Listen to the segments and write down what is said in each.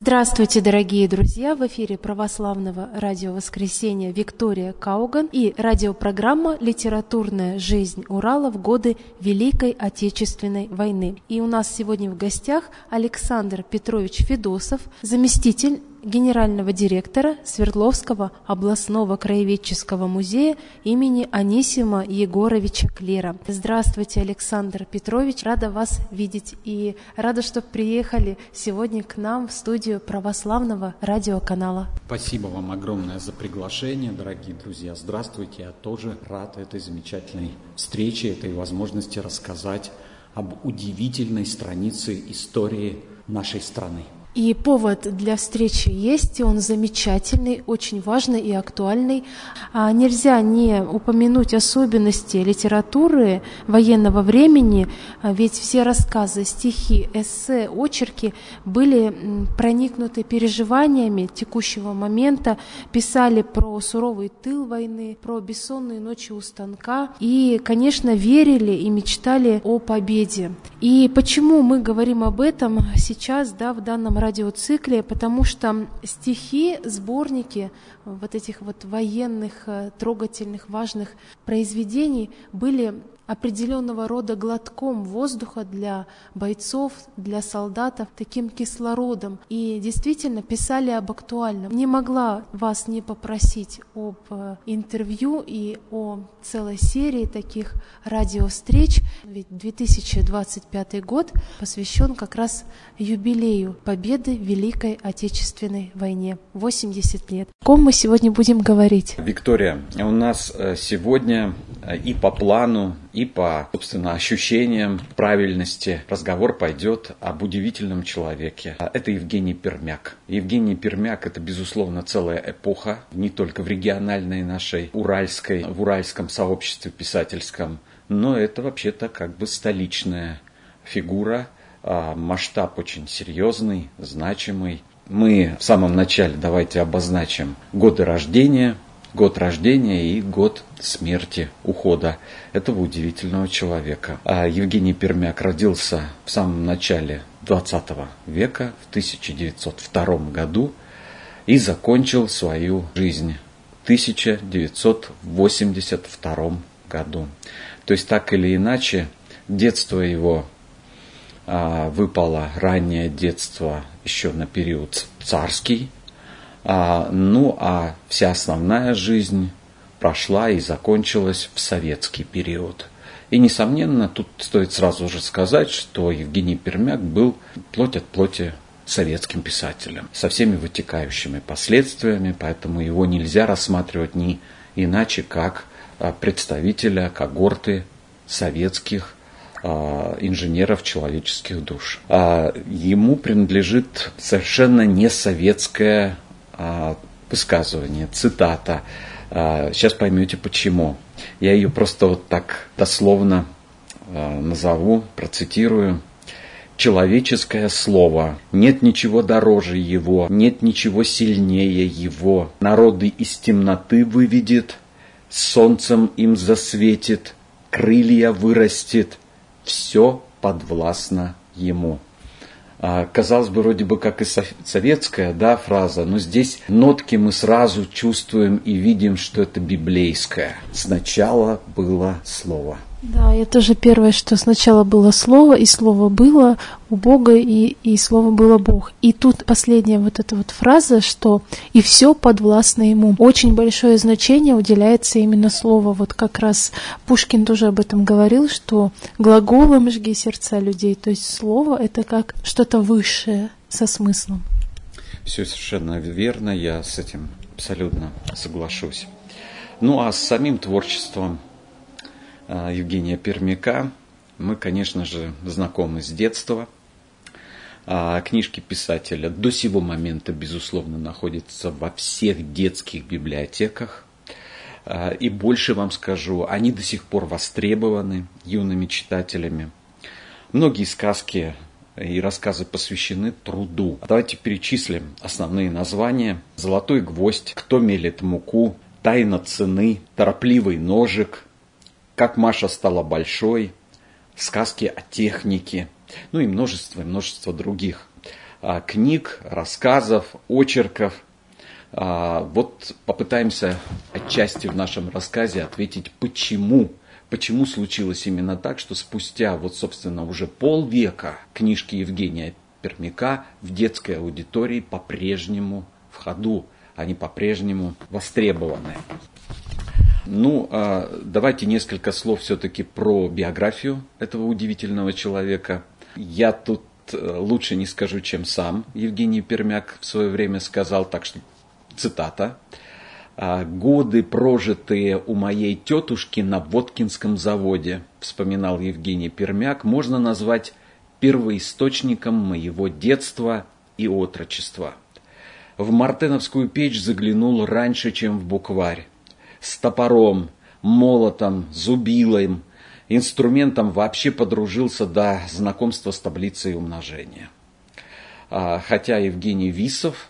Здравствуйте, дорогие друзья! В эфире православного радио «Воскресенье» Виктория Кауган и радиопрограмма «Литературная жизнь Урала в годы Великой Отечественной войны». И у нас сегодня в гостях Александр Петрович Федосов, заместитель генерального директора Свердловского областного краеведческого музея имени Анисима Егоровича Клера. Здравствуйте, Александр Петрович, рада вас видеть и рада, что приехали сегодня к нам в студию православного радиоканала. Спасибо вам огромное за приглашение, дорогие друзья. Здравствуйте, я тоже рад этой замечательной встрече, этой возможности рассказать об удивительной странице истории нашей страны. И повод для встречи есть, и он замечательный, очень важный и актуальный. Нельзя не упомянуть особенности литературы военного времени, ведь все рассказы, стихи, эссе, очерки были проникнуты переживаниями текущего момента, писали про суровый тыл войны, про бессонные ночи у станка и, конечно, верили и мечтали о победе. И почему мы говорим об этом сейчас, в данном радиоцикле, потому что стихи, сборники вот этих вот военных, трогательных, важных произведений были определенного рода глотком воздуха для бойцов, для солдатов, таким кислородом. И действительно писали об актуальном. Не могла вас не попросить об интервью и о целой серии таких радиовстреч, ведь 2025 год посвящен как раз юбилею победы в Великой Отечественной войне. 80 лет. О ком мы сегодня будем говорить? Виктория, у нас сегодня и по плану, и по, собственно, ощущениям правильности разговор пойдет об удивительном человеке. Это Евгений Пермяк. Евгений Пермяк – это, безусловно, целая эпоха, не только в региональной нашей в уральском сообществе писательском, но это вообще-то как бы столичная фигура, масштаб очень серьезный, значимый. Мы в самом начале давайте обозначим годы рождения, год рождения и год смерти, ухода этого удивительного человека. Евгений Пермяк родился в самом начале 20 века, в 1902 году, и закончил свою жизнь в 1982 году. То есть, так или иначе, детство его выпало, раннее детство, еще на период царский, а вся основная жизнь прошла и закончилась в советский период. И, несомненно, тут стоит сразу же сказать, что Евгений Пермяк был плоть от плоти советским писателем, со всеми вытекающими последствиями, поэтому его нельзя рассматривать ни иначе, как представителя когорты советских инженеров человеческих душ. Ему принадлежит совершенно не советское высказывание, цитата. Сейчас поймете почему. Я ее просто вот так дословно назову, процитирую. «Человеческое слово. Нет ничего дороже его, нет ничего сильнее его. Народы из темноты выведет, солнцем им засветит, крылья вырастет, все подвластно ему». Казалось бы, вроде бы как и советская фраза, но здесь нотки мы сразу чувствуем и видим, что это библейское. Сначала было слово. Да, я тоже первое, что сначала было слово, и слово было у Бога, и слово было Бог. И тут последняя вот эта вот фраза, что «и все подвластно ему». Очень большое значение уделяется именно слову. Вот как раз Пушкин тоже об этом говорил, что глаголом жги сердца людей. То есть слово — это как что-то высшее со смыслом. Все совершенно верно, я с этим абсолютно соглашусь. Ну а с самим творчеством Евгения Пермяка мы, конечно же, знакомы с детства. Книжки писателя до сего момента, безусловно, находятся во всех детских библиотеках. И больше вам скажу, они до сих пор востребованы юными читателями. Многие сказки и рассказы посвящены труду. Давайте перечислим основные названия. «Золотой гвоздь», «Кто мелет муку», «Тайна цены», «Торопливый ножик», «Как Маша стала большой», сказки о технике, ну и множество других. книг, рассказов, очерков. Вот попытаемся отчасти в нашем рассказе ответить, почему случилось именно так, что спустя, вот, собственно, уже полвека книжки Евгения Пермяка в детской аудитории по-прежнему в ходу, они по-прежнему востребованы. Давайте несколько слов все-таки про биографию этого удивительного человека. Я тут лучше не скажу, чем сам Евгений Пермяк в свое время сказал, так что цитата. «Годы, прожитые у моей тетушки на Воткинском заводе, вспоминал Евгений Пермяк, можно назвать первоисточником моего детства и отрочества. В Мартеновскую печь заглянул раньше, чем в букварь. С топором, молотом, зубилом, инструментом вообще подружился до знакомства с таблицей умножения. Хотя Евгений Висов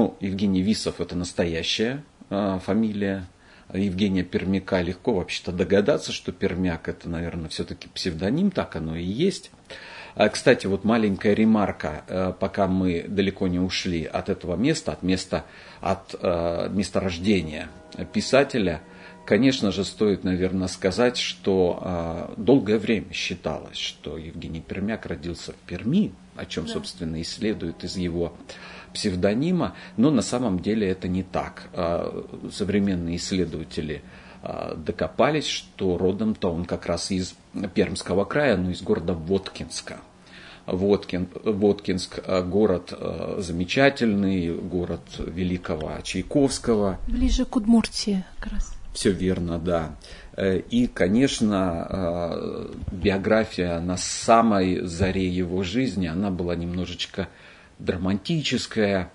это настоящая фамилия Евгения Пермяка, легко вообще-то догадаться, что Пермяк это, наверное, все-таки псевдоним, так оно и есть. Кстати, вот маленькая ремарка, пока мы далеко не ушли от этого места, от места рождения писателя, конечно же, стоит, наверное, сказать, что долгое время считалось, что Евгений Пермяк родился в Перми, о чем, собственно, и следует из его псевдонима, но на самом деле это не так. Современные исследователи докопались, что родом-то он как раз из Пермского края, из города Воткинска. Воткинск – город замечательный, город великого Чайковского. Ближе к Удмуртии как раз. Все верно, да. И, конечно, биография на самой заре его жизни, она была немножечко драматическая.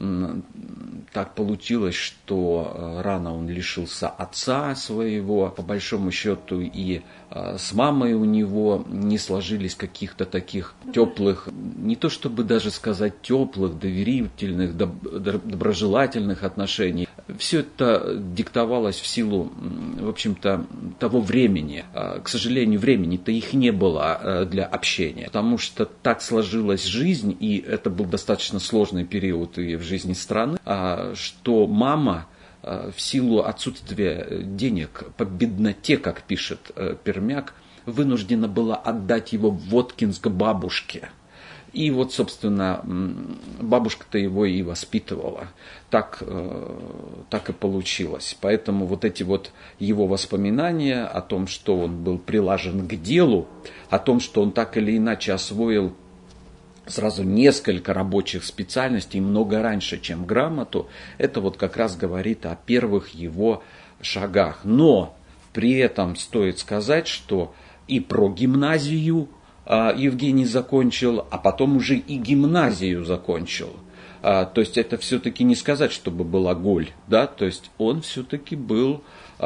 Так получилось, что рано он лишился отца своего, по большому счету, и с мамой у него не сложились каких-то таких теплых, не то чтобы даже сказать теплых, доверительных, доброжелательных отношений. Все это диктовалось в силу, в общем-то, того времени. К сожалению, времени-то их не было для общения, потому что так сложилась жизнь, и это был достаточно сложный период и в жизни страны, что мама в силу отсутствия денег по бедноте, как пишет Пермяк, вынуждена была отдать его в Воткинск бабушке. И вот, собственно, бабушка-то его и воспитывала. Так и получилось. Поэтому вот эти вот его воспоминания о том, что он был прилажен к делу, о том, что он так или иначе освоил сразу несколько рабочих специальностей много раньше, чем грамоту, это вот как раз говорит о первых его шагах. Но при этом стоит сказать, что и про гимназию Евгений закончил, а потом уже и гимназию закончил. То есть это все-таки не сказать, чтобы была голь, да, то есть он все-таки был,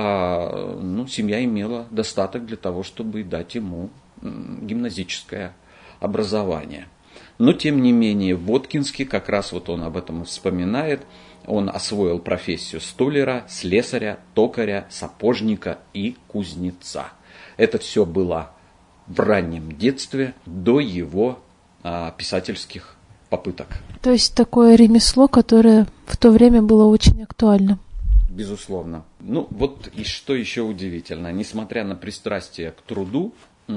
семья имела достаток для того, чтобы дать ему гимназическое образование. Но, тем не менее, в Воткинске, как раз вот он об этом вспоминает, он освоил профессию столяра, слесаря, токаря, сапожника и кузнеца. Это все было в раннем детстве, до его писательских попыток. То есть такое ремесло, которое в то время было очень актуально. Безусловно. Вот и что еще удивительно. Несмотря на пристрастие к труду,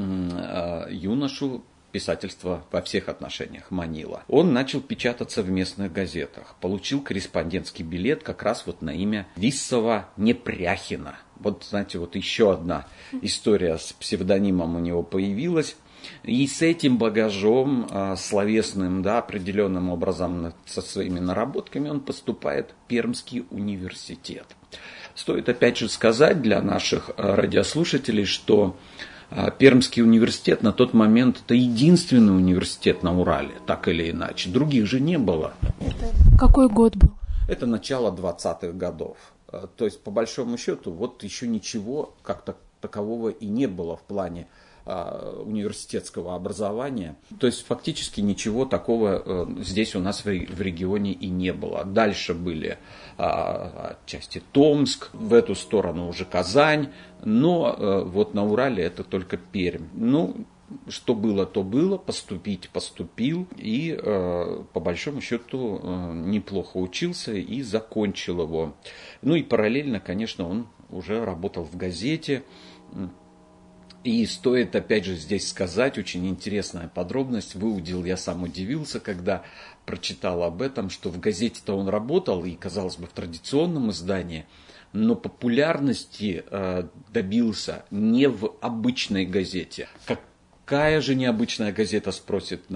юношу писательство во всех отношениях манило. Он начал печататься в местных газетах. Получил корреспондентский билет как раз вот на имя Виссова Непряхина. Вот, знаете, вот еще одна история с псевдонимом у него появилась. И с этим багажом словесным, да, определенным образом со своими наработками он поступает в Пермский университет. Стоит опять же сказать для наших радиослушателей, что Пермский университет на тот момент это единственный университет на Урале, так или иначе. Других же не было. Это какой год был? Это начало 20-х годов. То есть, по большому счету, вот еще ничего как-то такового и не было в плане университетского образования. То есть, фактически ничего такого здесь у нас в регионе и не было. Дальше были отчасти Томск, в эту сторону уже Казань, но вот на Урале это только Пермь. что было, то было, поступил, и по большому счету неплохо учился и закончил его. Ну и параллельно, конечно, он уже работал в газете. И стоит, опять же, здесь сказать, очень интересная подробность, выудил, я сам удивился, когда прочитал об этом, что в газете-то он работал, и, казалось бы, в традиционном издании, но популярности добился не в обычной газете. Какая же необычная газета, спросят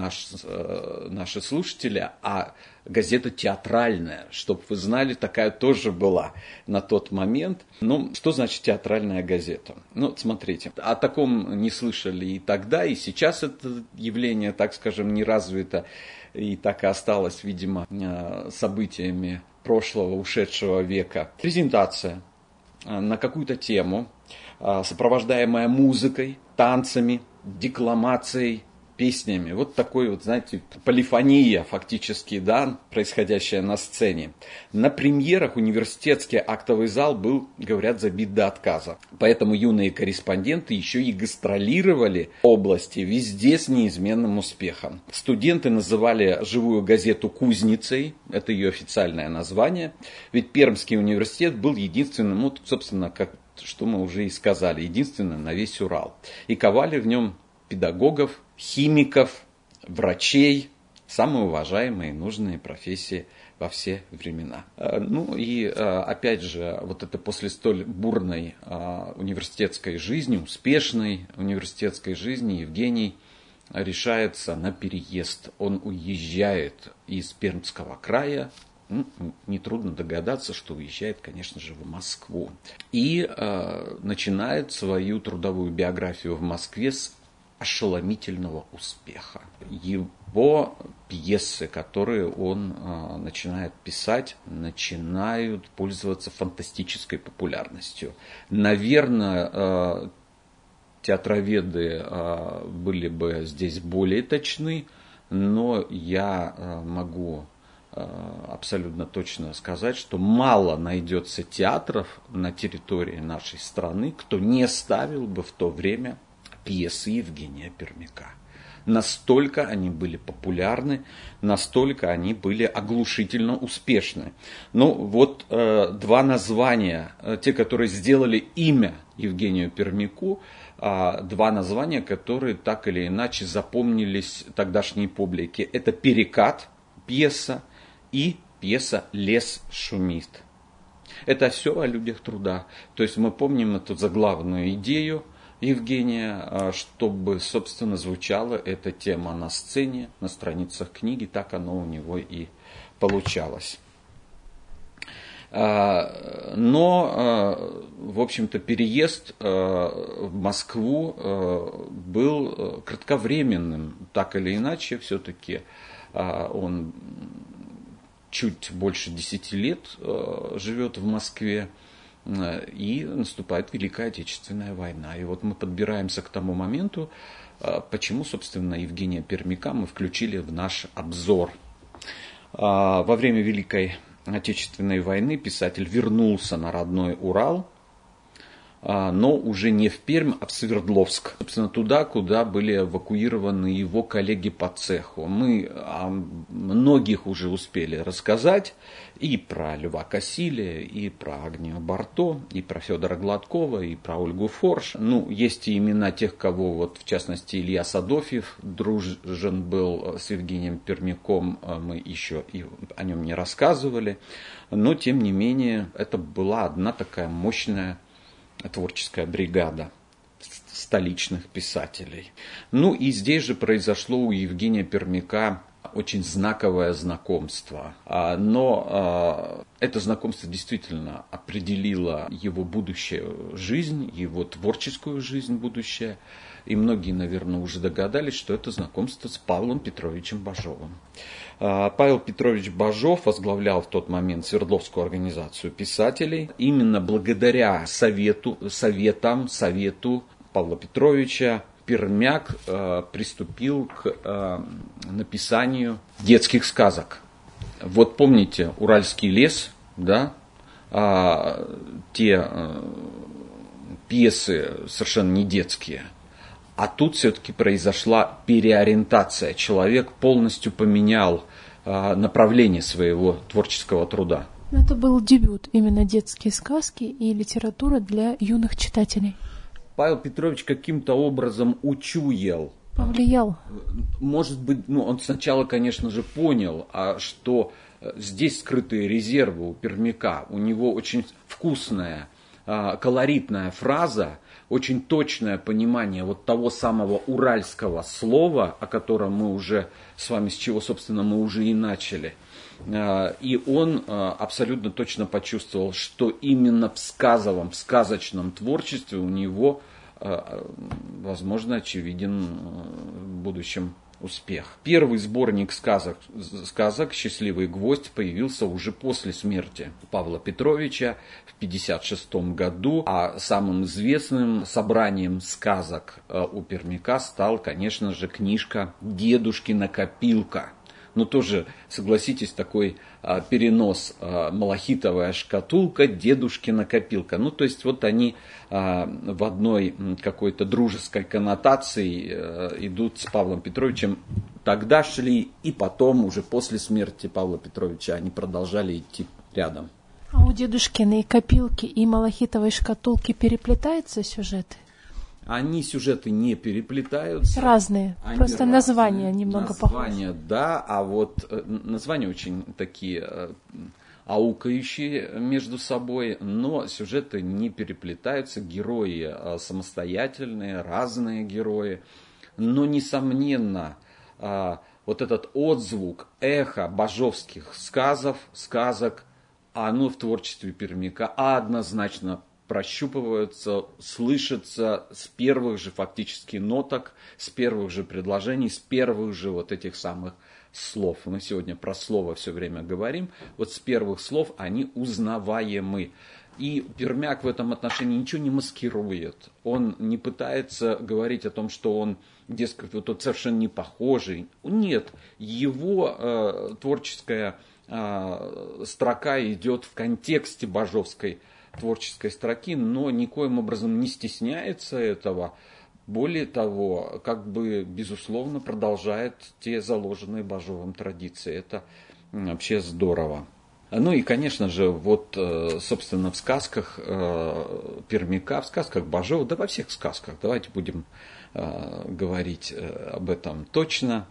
наши слушатели, а газета театральная, чтобы вы знали, такая тоже была на тот момент. Ну, что значит театральная газета? Ну, смотрите, о таком не слышали и тогда, и сейчас это явление, так скажем, не развито, и так и осталось, видимо, событиями прошлого, ушедшего века. Презентация на какую-то тему, сопровождаемая музыкой, танцами, декламацией, песнями. Вот такой вот, знаете, полифония фактически, да, происходящая на сцене. На премьерах университетский актовый зал был, говорят, забит до отказа. Поэтому юные корреспонденты еще и гастролировали в области везде с неизменным успехом. Студенты называли живую газету «Кузницей», это ее официальное название, ведь Пермский университет был единственным, вот, собственно, что мы уже и сказали, единственным на весь Урал. И ковали в нем педагогов, химиков, врачей, самые уважаемые и нужные профессии во все времена. Ну и опять же, вот это после столь бурной университетской жизни, успешной университетской жизни, Евгений решается на переезд. Он уезжает из Пермского края. Нетрудно догадаться, что уезжает, конечно же, в Москву. И начинает свою трудовую биографию в Москве с ошеломительного успеха. Его пьесы, которые он начинает писать, начинают пользоваться фантастической популярностью. Наверное, театроведы были бы здесь более точны, но я могу абсолютно точно сказать, что мало найдется театров на территории нашей страны, кто не ставил бы в то время пьесы Евгения Пермяка. Настолько они были популярны, настолько они были оглушительно успешны. Ну вот два названия, те, которые сделали имя Евгению Пермяку, два названия, которые так или иначе запомнились тогдашней публике. Это «Перекат», пьеса, и пьеса «Лес шумит». Это все о людях труда. То есть мы помним эту заглавную идею Евгения, чтобы, собственно, звучала эта тема на сцене, на страницах книги, так оно у него и получалось. Но, в общем-то, переезд в Москву был кратковременным, так или иначе, все-таки он чуть больше 10 лет живет в Москве, и наступает Великая Отечественная война. И вот мы подбираемся к тому моменту, почему, собственно, Евгения Пермяка мы включили в наш обзор. Во время Великой Отечественной войны писатель вернулся на родной Урал, но уже не в Пермь, а в Свердловск. Собственно, туда, куда были эвакуированы его коллеги по цеху. Мы о многих уже успели рассказать. И про Льва Кассиля, и про Агнию Барто, и про Федора Гладкова, и про Ольгу Форш. Ну, есть и имена тех, кого, вот, в частности, Илья Садофьев дружен был с Евгением Пермяком. Мы еще и о нем не рассказывали. Но, тем не менее, это была одна такая мощная творческая бригада столичных писателей. Ну и здесь же произошло у Евгения Пермяка очень знаковое знакомство. Но это знакомство действительно определило его будущую жизнь, его творческую жизнь будущее. И многие, наверное, уже догадались, что это знакомство с Павлом Петровичем Бажовым. Павел Петрович Бажов возглавлял в тот момент Свердловскую организацию писателей. Именно благодаря совету Павла Петровича Пермяк приступил к написанию детских сказок. Вот помните «Уральский лес», да? Те пьесы совершенно не детские, А тут все-таки произошла переориентация. Человек полностью поменял направление своего творческого труда. Это был дебют, именно детские сказки и литература для юных читателей. Павел Петрович каким-то образом учуял. Повлиял. Может быть, он сначала, конечно же, понял, что здесь скрытые резервы у Пермяка. У него очень вкусная, колоритная фраза, очень точное понимание вот того самого уральского слова, о котором мы уже с вами, с чего, собственно, мы уже и начали. И он абсолютно точно почувствовал, что именно в сказочном творчестве у него, возможно, очевиден в будущем успех. Первый сборник сказок «Счастливый гвоздь» появился уже после смерти Павла Петровича в 1956 году, а самым известным собранием сказок у Пермяка стал, конечно же, книжка «Дедушкина копилка». Тоже, согласитесь, такой перенос, малахитовая шкатулка, дедушкина копилка. То есть вот они в одной какой-то дружеской коннотации идут с Павлом Петровичем. Тогда шли, и потом, уже после смерти Павла Петровича, они продолжали идти рядом. А у дедушкиной копилки и малахитовой шкатулки переплетаются сюжеты? Они, сюжеты, не переплетаются. Разные, просто разные. Названия немного похожи. Названия, да, а вот названия очень такие аукающие между собой, но сюжеты не переплетаются, герои самостоятельные, разные герои. Но, несомненно, вот этот отзвук, эхо бажовских сказок, оно в творчестве Пермяка однозначно прощупываются, слышатся с первых же фактически ноток, с первых же предложений, с первых же вот этих самых слов. Мы сегодня про слово все время говорим. Вот с первых слов они узнаваемы. И Пермяк в этом отношении ничего не маскирует. Он не пытается говорить о том, что он, дескать, вот тот совершенно не похожий. Нет, его творческая строка идет в контексте бажовской творческой строки, но никоим образом не стесняется этого. Более того, безусловно, продолжает те заложенные Бажовым традиции. Это вообще здорово. И, конечно же, собственно, в сказках Пермяка, в сказках Бажова, да во всех сказках, давайте будем говорить об этом точно,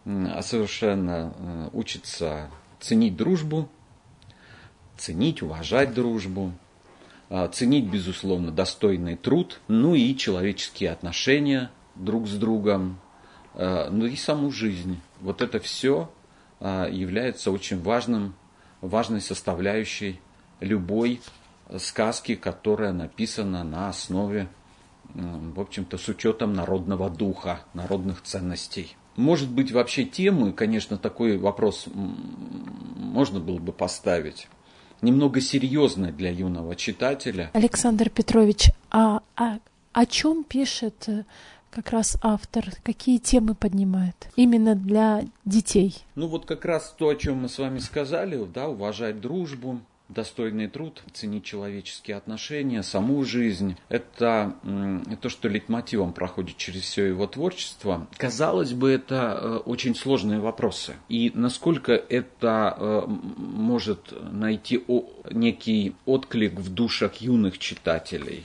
совершенно учится ценить дружбу, ценить, уважать дружбу, ценить, безусловно, достойный труд, и человеческие отношения друг с другом, и саму жизнь. Вот это все является очень важной составляющей любой сказки, которая написана на основе, в общем-то, с учетом народного духа, народных ценностей. Может быть, вообще темы, конечно, такой вопрос можно было бы поставить, немного серьезно для юного читателя. Александр Петрович, о чем пишет как раз автор? Какие темы поднимает именно для детей? Как раз то, о чем мы с вами сказали, уважать дружбу, достойный труд, ценить человеческие отношения, саму жизнь. Это то, что лейтмотивом проходит через все его творчество. Казалось бы, это очень сложные вопросы. И насколько это может найти некий отклик в душах юных читателей.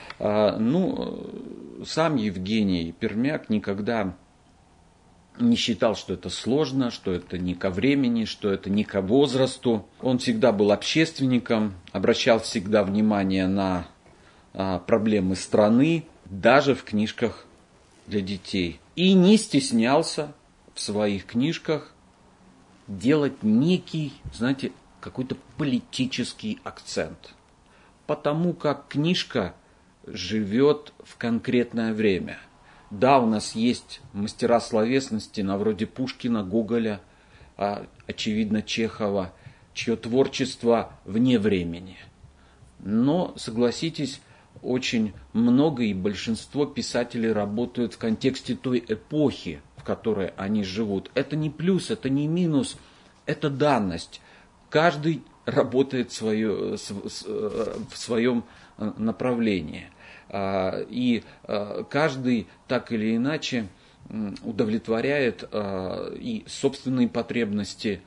Сам Евгений Пермяк никогда не считал, что это сложно, что это не ко времени, что это не ко возрасту. Он всегда был общественником, обращал всегда внимание на проблемы страны, даже в книжках для детей. И не стеснялся в своих книжках делать некий, какой-то политический акцент. Потому как книжка живет в конкретное время. Да, у нас есть мастера словесности на вроде Пушкина, Гоголя, очевидно, Чехова, чье творчество вне времени. Но, согласитесь, очень много и большинство писателей работают в контексте той эпохи, в которой они живут. Это не плюс, это не минус, это данность. Каждый работает в своем направлении. И каждый так или иначе удовлетворяет и собственные потребности,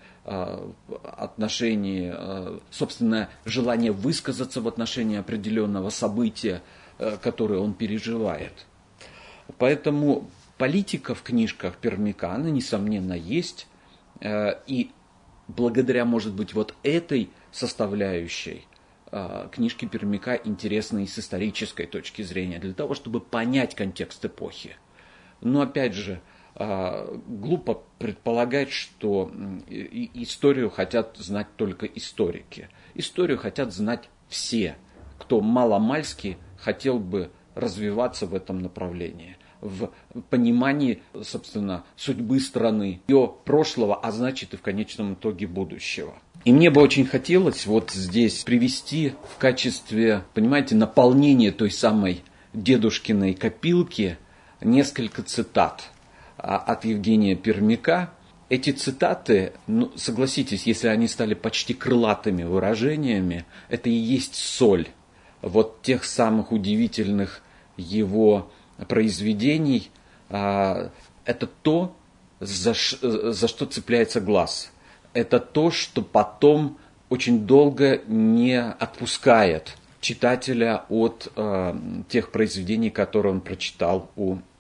отношения, собственное желание высказаться в отношении определенного события, которое он переживает. Поэтому политика в книжках Пермяка, она, несомненно, есть. И благодаря, может быть, вот этой составляющей книжки Пермяка интересны и с исторической точки зрения, для того, чтобы понять контекст эпохи. Но, опять же, глупо предполагать, что историю хотят знать только историки. Историю хотят знать все, кто маломальски хотел бы развиваться в этом направлении, в понимании, собственно, судьбы страны, ее прошлого, а значит и в конечном итоге будущего. И мне бы очень хотелось вот здесь привести в качестве, понимаете, наполнения той самой дедушкиной копилки несколько цитат от Евгения Пермяка. Эти цитаты, согласитесь, если они стали почти крылатыми выражениями, это и есть соль вот тех самых удивительных его произведений. Это то, за что цепляется глаз. Это то, что потом очень долго не отпускает читателя от тех произведений, которые он прочитал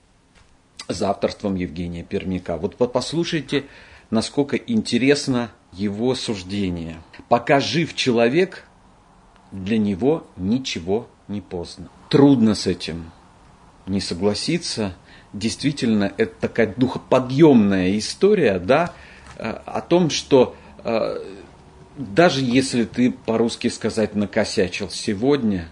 за авторством Евгения Пермяка. Вот послушайте, насколько интересно его суждение. «Пока жив человек, для него ничего не поздно». Трудно с этим не согласиться. Действительно, это такая духоподъемная история, да, о том, что даже если ты, по-русски сказать, накосячил сегодня,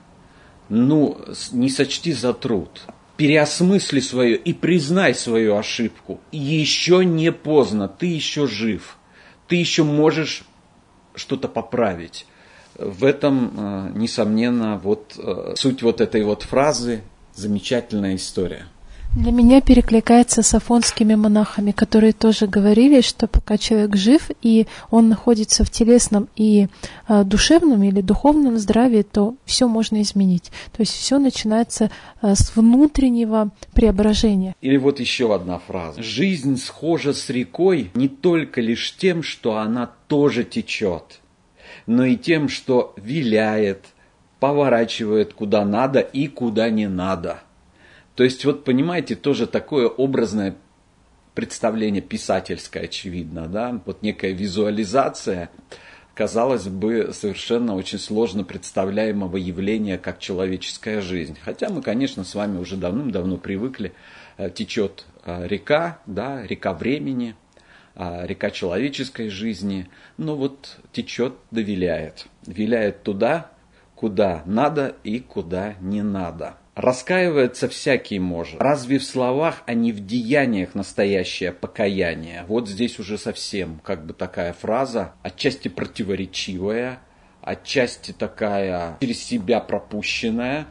не сочти за труд. Переосмысли свое и признай свою ошибку. Еще не поздно, ты еще жив. Ты еще можешь что-то поправить. В этом, несомненно, суть вот этой вот фразы «замечательная история». Для меня перекликается с афонскими монахами, которые тоже говорили, что пока человек жив и он находится в телесном и душевном или духовном здравии, то все можно изменить. То есть все начинается с внутреннего преображения. Или вот еще одна фраза. «Жизнь схожа с рекой не только лишь тем, что она тоже течет, но и тем, что виляет, поворачивает куда надо и куда не надо». То есть, вот понимаете, тоже такое образное представление, писательское, очевидно, да, вот некая визуализация, казалось бы, совершенно очень сложно представляемого явления, как человеческая жизнь. Хотя мы, конечно, с вами уже давным-давно привыкли, течет река, да, река времени, река человеческой жизни, но вот течет да виляет. Виляет туда, куда надо и куда не надо. Раскаиваться всякий может. Разве в словах, а не в деяниях настоящее покаяние? Вот здесь уже совсем такая фраза, отчасти противоречивая, отчасти такая через себя пропущенная.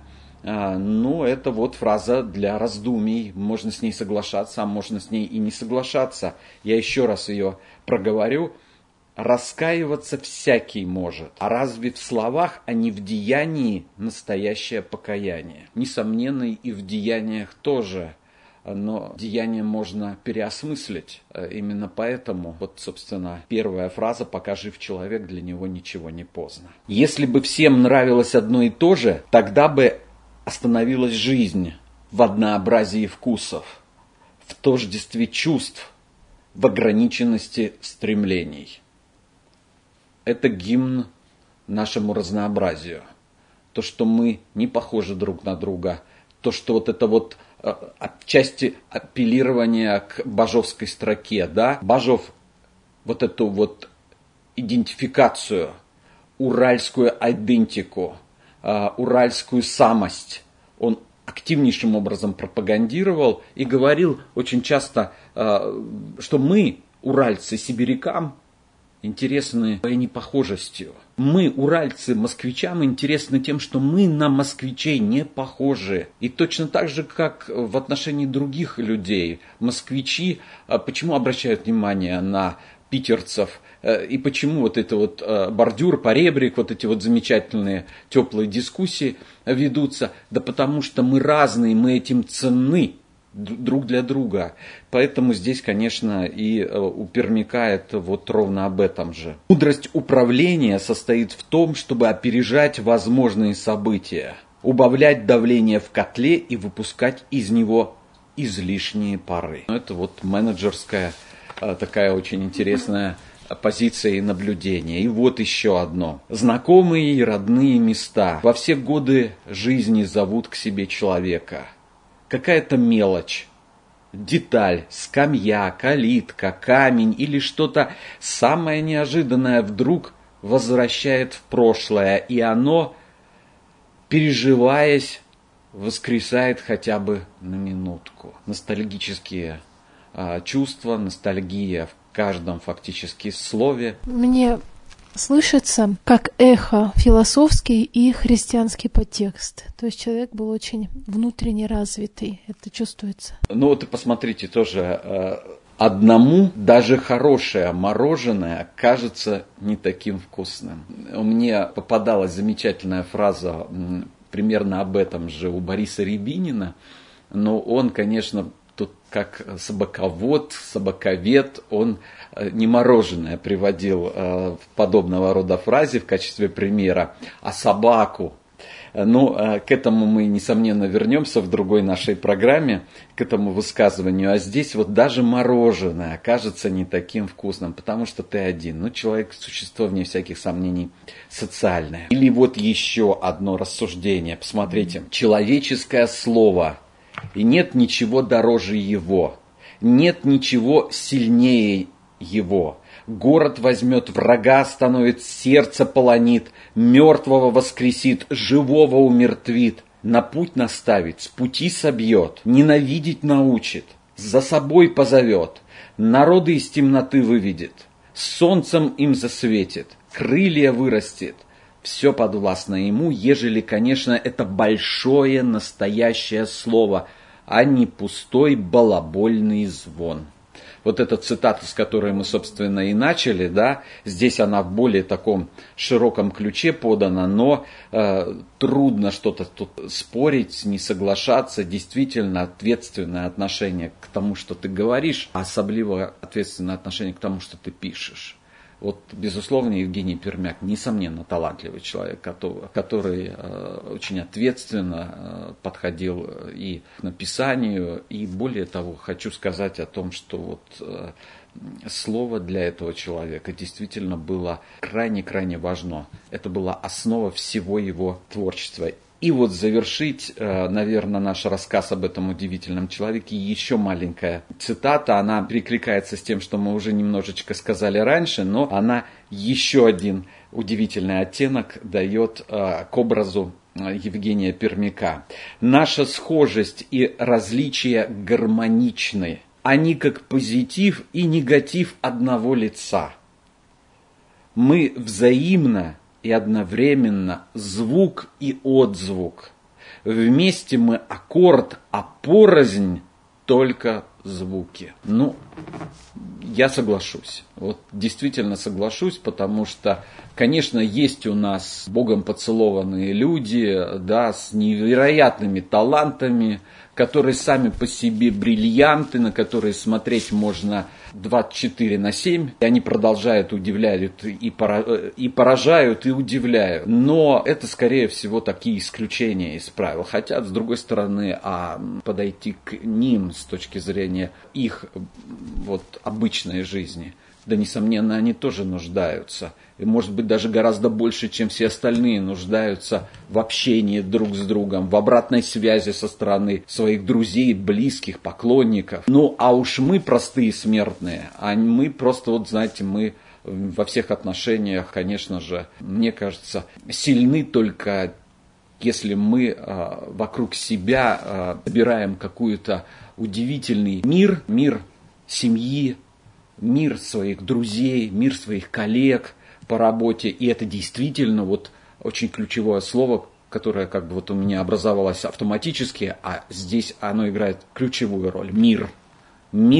Но это вот фраза для раздумий. Можно с ней соглашаться, а можно с ней и не соглашаться. Я еще раз ее проговорю. Раскаиваться всякий может, а разве в словах, а не в деянии настоящее покаяние? Несомненно, и в деяниях тоже, но деяния можно переосмыслить. Именно поэтому, собственно, первая фраза «пока жив человек, для него ничего не поздно». Если бы всем нравилось одно и то же, тогда бы остановилась жизнь в однообразии вкусов, в тождестве чувств, в ограниченности стремлений. Это гимн нашему разнообразию. То, что мы не похожи друг на друга, то, что это отчасти апеллирование к бажовской строке, да, Бажов эту идентификацию, уральскую идентику, уральскую самость, он активнейшим образом пропагандировал и говорил очень часто, что мы, уральцы, сибирякам, интересны своей непохожестью. Мы, уральцы, москвичам интересны тем, что мы на москвичей не похожи. И точно так же, как в отношении других людей, москвичи почему обращают внимание на питерцев. И почему вот это вот бордюр, поребрик, вот эти вот замечательные теплые дискуссии ведутся? Да потому что мы разные, мы этим ценны друг для друга. Поэтому здесь, конечно, и у Пермяка это вот ровно об этом же. Мудрость управления состоит в том, чтобы опережать возможные события, убавлять давление в котле и выпускать из него излишние пары. Это вот менеджерская такая очень интересная позиция и наблюдение. И вот еще одно. Знакомые и родные места во все годы жизни зовут к себе человека. Какая-то мелочь, деталь, скамья, калитка, камень или что-то самое неожиданное вдруг возвращает в прошлое, и оно, переживаясь, воскресает хотя бы на минутку. Ностальгические чувства, ностальгия в каждом фактически слове. Мне слышится как эхо философский и христианский подтекст. То есть человек был очень внутренне развитый. Это чувствуется. Ну вот и посмотрите тоже. Одному даже хорошее мороженое кажется не таким вкусным. Мне попадалась замечательная фраза примерно об этом же у Бориса Рябинина. Но он, конечно, тут как собаковед, он не мороженое приводил в подобного рода фразе в качестве примера, а собаку. Ну, к этому мы, несомненно, вернемся в другой нашей программе, к этому высказыванию. А здесь вот даже мороженое кажется не таким вкусным, потому что ты один. Ну, человек – существо, вне всяких сомнений, социальное. Или вот еще одно рассуждение. Посмотрите. Человеческое слово. И нет ничего дороже его. Нет ничего сильнее его. Город возьмет врага, остановит, сердце полонит, мертвого воскресит, живого умертвит, на путь наставит, с пути собьет, ненавидеть научит, за собой позовет, народы из темноты выведет, солнцем им засветит, крылья вырастет. Все подвластно ему, ежели, конечно, это большое настоящее слово, а не пустой балабольный звон. Вот эта цитата, с которой мы, собственно, и начали, да, здесь она в более таком широком ключе подана, но трудно что-то тут спорить, не соглашаться. Действительно, ответственное отношение к тому, что ты говоришь, а особливо ответственное отношение к тому, что ты пишешь. Вот, безусловно, Евгений Пермяк, несомненно, талантливый человек, который очень ответственно подходил и к написанию, и более того, хочу сказать о том, что вот слово для этого человека действительно было крайне-крайне важно. Это была основа всего его творчества. И вот завершить, наверное, наш рассказ об этом удивительном человеке еще маленькая цитата. Она перекликается с тем, что мы уже немножечко сказали раньше, но она еще один удивительный оттенок дает к образу Евгения Пермяка. Наша схожесть и различия гармоничны. Они как позитив и негатив одного лица. Мы взаимно и одновременно звук и отзвук. Вместе мы аккорд, а порознь только звуки. Ну, я соглашусь. Вот действительно соглашусь, потому что, конечно, есть у нас Богом поцелованные люди, да, с невероятными талантами, которые сами по себе бриллианты, на которые смотреть можно 24/7. И они продолжают удивлять и поражают, и удивляют. Но это, скорее всего, такие исключения из правил. Хотят, с другой стороны, подойти к ним с точки зрения их вот, обычной жизни. Да, несомненно, они тоже нуждаются. И, может быть, даже гораздо больше, чем все остальные, нуждаются в общении друг с другом, в обратной связи со стороны своих друзей, близких, поклонников. Ну, а уж мы простые смертные, а мы просто, вот знаете, мы во всех отношениях, конечно же, мне кажется, сильны только если мы вокруг себя собираем какой-то удивительный мир семьи, мир своих друзей, мир своих коллег по работе. И это действительно вот очень ключевое слово, которое как бы вот у меня образовалось автоматически, а здесь оно играет ключевую роль. Мир. Мир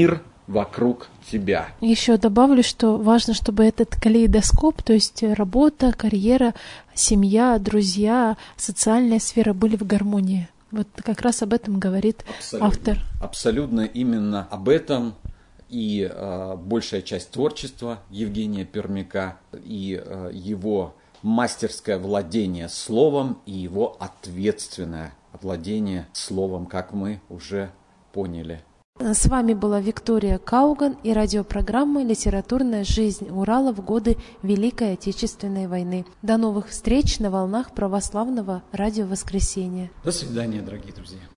вокруг тебя. Еще добавлю, что важно, чтобы этот калейдоскоп, то есть работа, карьера, семья, друзья, социальная сфера были в гармонии. Вот как раз об этом говорит автор. Абсолютно именно об этом и большая часть творчества Евгения Пермяка, и его мастерское владение словом, и его ответственное владение словом, как мы уже поняли. С вами была Виктория Кауган и радиопрограмма «Литературная жизнь Урала в годы Великой Отечественной войны». До новых встреч на волнах православного радио «Воскресенье». До свидания, дорогие друзья.